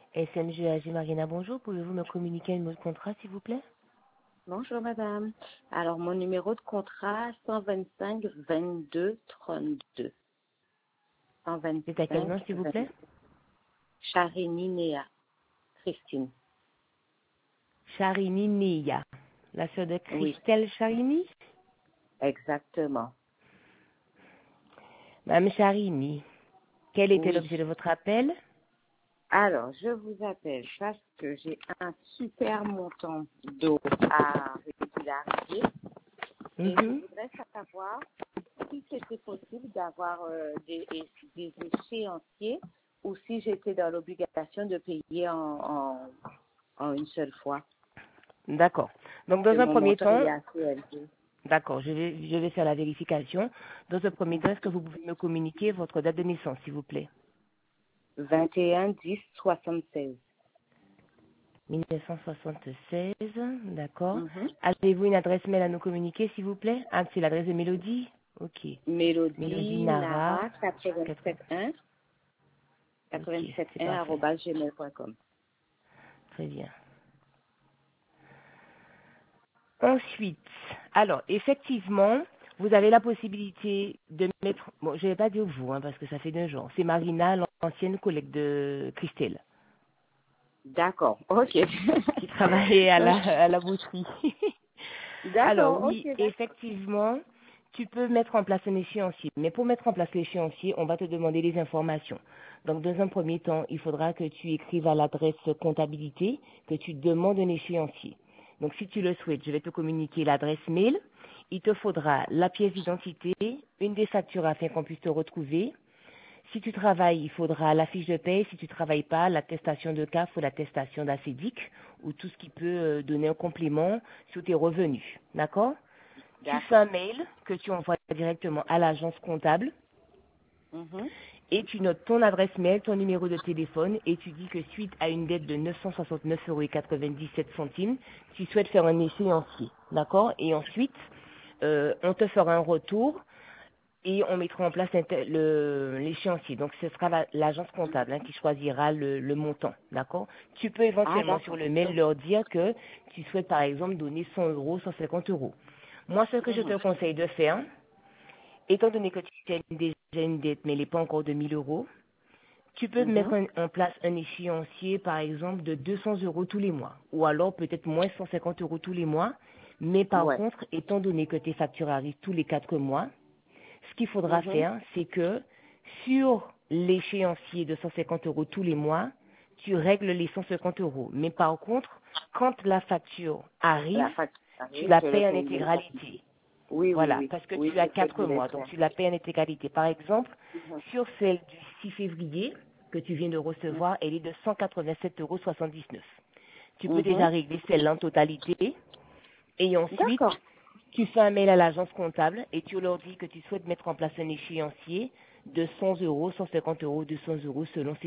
SMG AG Marina, bonjour. Pouvez-vous me communiquer un numéro de contrat, s'il vous plaît? Bonjour madame. Alors mon numéro de contrat 125 22 32. C'est à quel 125 nom, s'il vous 22. plaît? Charini Néa. Christine. Charini Nia, la sœur de Oui, Christelle Charini. exactement. Madame Charini, quel était Oui. l'objet de votre appel? Alors, je vous appelle parce que j'ai un super montant d'eau à régulariser et je Mhm. voudrais savoir si c'était possible d'avoir des échéanciers ou si j'étais dans l'obligation de payer en une seule fois. D'accord. Donc, Que dans un mon premier montant il temps, est assez élevé. d'accord, je vais faire la vérification. Dans un premier temps, est-ce que vous pouvez me communiquer votre date de naissance, s'il vous plaît? 21 10 76. 1976, d'accord. Mhm. Avez-vous une adresse mail à nous communiquer, s'il vous plaît? Ah, c'est l'adresse de Mélodie? Ok. Mélodie Mélodie Nara, Nara 80. 871 Ok, c'est 871 parfait. @gmail.com. Très bien. Ensuite, alors, effectivement, vous avez la possibilité de mettre, bon, je ne vais pas dire vous, hein, parce que ça fait d'un genre. C'est Marina, l'ancienne collègue de Christelle, D'accord, ok. qui travaillait à la boucherie. Alors, D'accord, oui, ok, d'accord. effectivement, tu peux mettre en place un échéancier. Mais pour mettre en place l'échéancier, on va te demander des informations. Donc, dans un premier temps, il faudra que tu écrives à l'adresse comptabilité que tu demandes un échéancier. Donc, si tu le souhaites, je vais te communiquer l'adresse mail. Il te faudra la pièce d'identité, une des factures afin qu'on puisse te retrouver. Si tu travailles, il faudra la fiche de paie. Si tu ne travailles pas, l'attestation de CAF ou l'attestation d'ACEDIC ou tout ce qui peut donner un complément sur tes revenus. D'accord? Tu fais D'accord. un mail que tu envoies directement à l'agence comptable Mhm. et tu notes ton adresse mail, ton numéro de téléphone et tu dis que suite à une dette de 969,97 €, tu souhaites faire un échéancier. D'accord? Et ensuite, on te fera un retour et on mettra en place l'échéancier. Donc, ce sera l'agence comptable qui choisira le montant. D'accord? Tu peux Ah, éventuellement sur d'accord. le mail leur dire que tu souhaites, par exemple, donner 100 €, 150 €. Moi, ce que je te Mhm. conseille de faire, étant donné que tu as déjà une dette, mais elle n'est pas encore de 1 000 €, tu peux mettre Mhm. en place un échéancier, par exemple, de 200 € tous les mois, ou alors peut-être moins 150 € tous les mois. Mais par Ouais. contre, étant donné que tes factures arrivent tous les 4 mois, ce qu'il faudra Mhm. faire, c'est que sur l'échéancier de 150 € tous les mois, tu règles les 150 €. Mais par contre, quand la facture arrive, La facture tu arrive, la je le payes en paye intégralité. Oui, oui, Voilà, oui. parce que Oui, tu as c'est ce que je 4 voulais mois, donc faire. tu la payes en intégralité. Par exemple, Mhm. sur celle du 6 février que tu viens de recevoir, elle est de 187,79 €. Tu peux déjà Mhm. régler celle-là en totalité et ensuite, D'accord. tu fais un mail à l'agence comptable et tu leur dis que tu souhaites mettre en place un échéancier de 100 €, 150 €, 200 €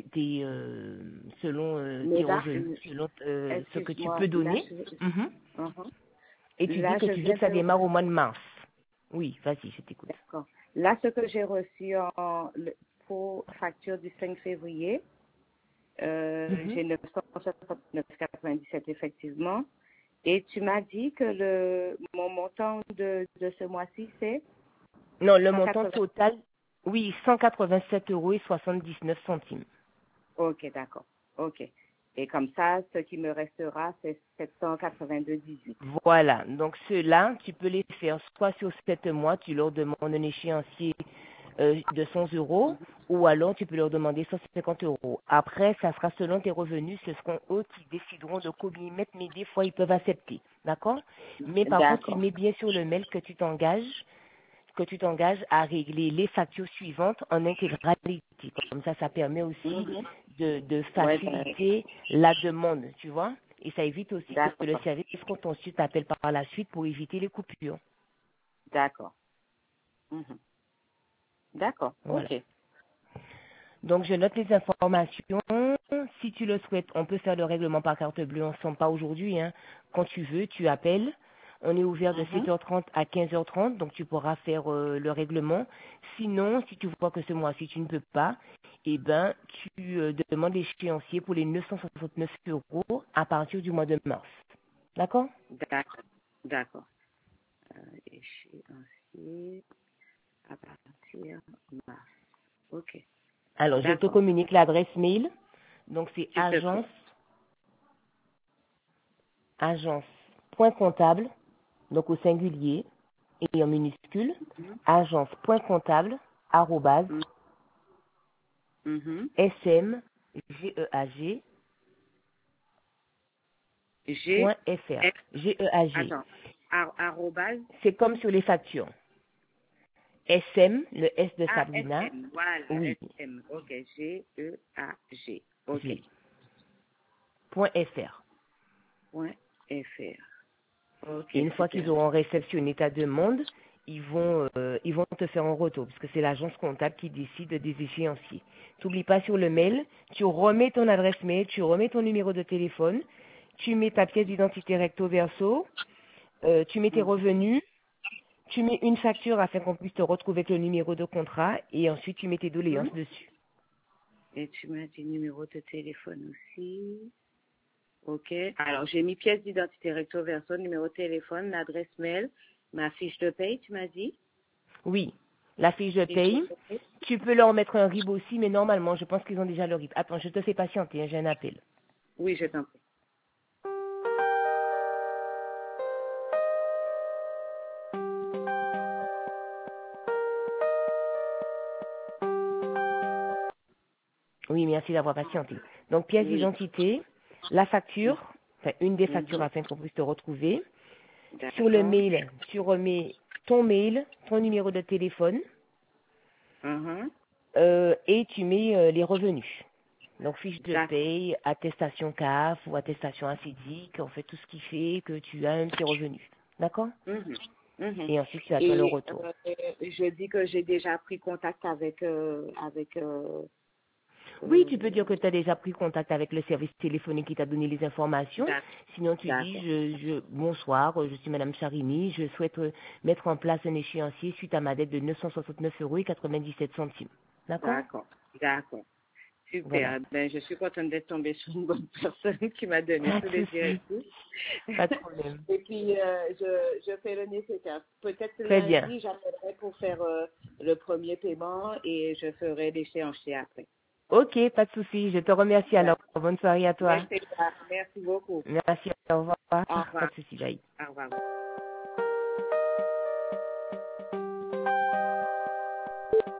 selon Mais tes là, revenus, selon ce que tu excuse-moi, peux donner. Mhm. Mhm. Et tu dis Là, que je tu veux viens que ça de démarre au mois de mars. Oui, vas-y, je t'écoute. D'accord. Là, ce que j'ai reçu pour facture du 5 février, Mhm. j'ai 969,97 effectivement. Et tu m'as dit que mon montant de ce mois-ci, c'est Non, le montant 180. total, oui, 187,79 €. Ok, d'accord. Ok. Et comme ça, ce qui me restera, c'est 782,18. Voilà, donc ceux-là, tu peux les faire soit sur 7 mois, tu leur demandes un échéancier de 100 €, ou alors tu peux leur demander 150 €. Après, ça sera selon tes revenus, ce seront eux qui décideront de combien ils mettent, mais des fois ils peuvent accepter, d'accord? Mais par contre, tu D'accord. mets bien sur le mail que tu t'engages à régler les factures suivantes en intégralité. Comme ça permet aussi Mhm. de Ouais, faciliter la demande, tu vois. Et ça évite aussi que le d'accord. service contentieux t'appelle par la suite pour éviter les coupures. D'accord. Mhm. D'accord. Voilà. Ok. Donc, je note les informations. Si tu le souhaites, on peut faire le règlement par carte bleue ensemble, pas aujourd'hui, hein. Quand tu veux, tu appelles. On est ouvert de 7h30 à 15h30, donc tu pourras faire le règlement. Sinon, si tu vois que ce mois-ci tu ne peux pas, eh ben, tu demandes l'échéancier pour les 969 euros à partir du mois de mars. D'accord? D'accord. D'accord. Échéancier à partir de mars. OK. Alors, je te D'accord. communique l'adresse mail. Donc, c'est S'il te plaît. agence.comptable, donc au singulier et en minuscule, agence.comptable, arrobase, Mhm. smgeag, G, .fr. F, GEAG. attends, arrobase, C'est comme sur les factures. SM, le S de Sabrina, ASM, voilà, oui, SM, ok, G-E-A-G, ok, G. .fr. point FR, ok, Et une fois qu'ils super. auront réceptionné ta demande, ils vont te faire un retour, parce que c'est l'agence comptable qui décide des échéanciers. T'oublies pas sur le mail, tu remets ton adresse mail, tu remets ton numéro de téléphone, tu mets ta pièce d'identité recto verso, tu mets tes Mhm. revenus, tu mets une facture afin qu'on puisse te retrouver avec le numéro de contrat, et ensuite tu mets tes doléances dessus. Et tu m'as dit numéro de téléphone aussi, ok. Alors, j'ai mis pièce d'identité recto verso, numéro de téléphone, l'adresse mail, ma fiche de paye, tu m'as dit, Oui, la fiche de fiche de paye, paye. tu peux leur mettre un RIB aussi, mais normalement, je pense qu'ils ont déjà le RIB. Attends, je te fais patienter, hein, j'ai un appel. Oui, je t'en prie. Oui, merci d'avoir patienté. Donc, pièce Oui, d'identité, la facture, enfin une des factures mhm. afin qu'on puisse te retrouver. Sur le D'accord. mail, tu remets ton mail, ton numéro de téléphone Mhm. et tu mets les revenus. Donc, fiche de D'accord. paye, attestation CAF ou attestation ACIDIC, on fait tout ce qui fait que tu as un petit revenu. D'accord? Mhm. Mhm. Et ensuite, tu attends le Et retour. je dis que j'ai déjà pris contact avec Oui, tu peux euh, dire que tu as déjà pris contact avec le service téléphonique qui t'a donné les informations. d'ac- Sinon, tu dis, d'accord, bonsoir, je suis Madame Charini, je souhaite mettre en place un échéancier suite à ma dette de 969 euros et 97 centimes. D'accord? d'accord, d'accord. Voilà. Super. Ben, je suis contente d'être tombée sur une bonne personne qui m'a donné Pas tous de les souci, directives. pas de problème. Et puis, je fais le nécessaire. Peut-être Très bien. lundi, j'appellerai pour faire le premier paiement et je ferai l'échéancier après. Ok, pas de souci. Je te remercie alors. D'accord. Bonne soirée à toi. Merci beaucoup. Merci, au revoir. Au Pas revoir. de souci, bye. Au revoir.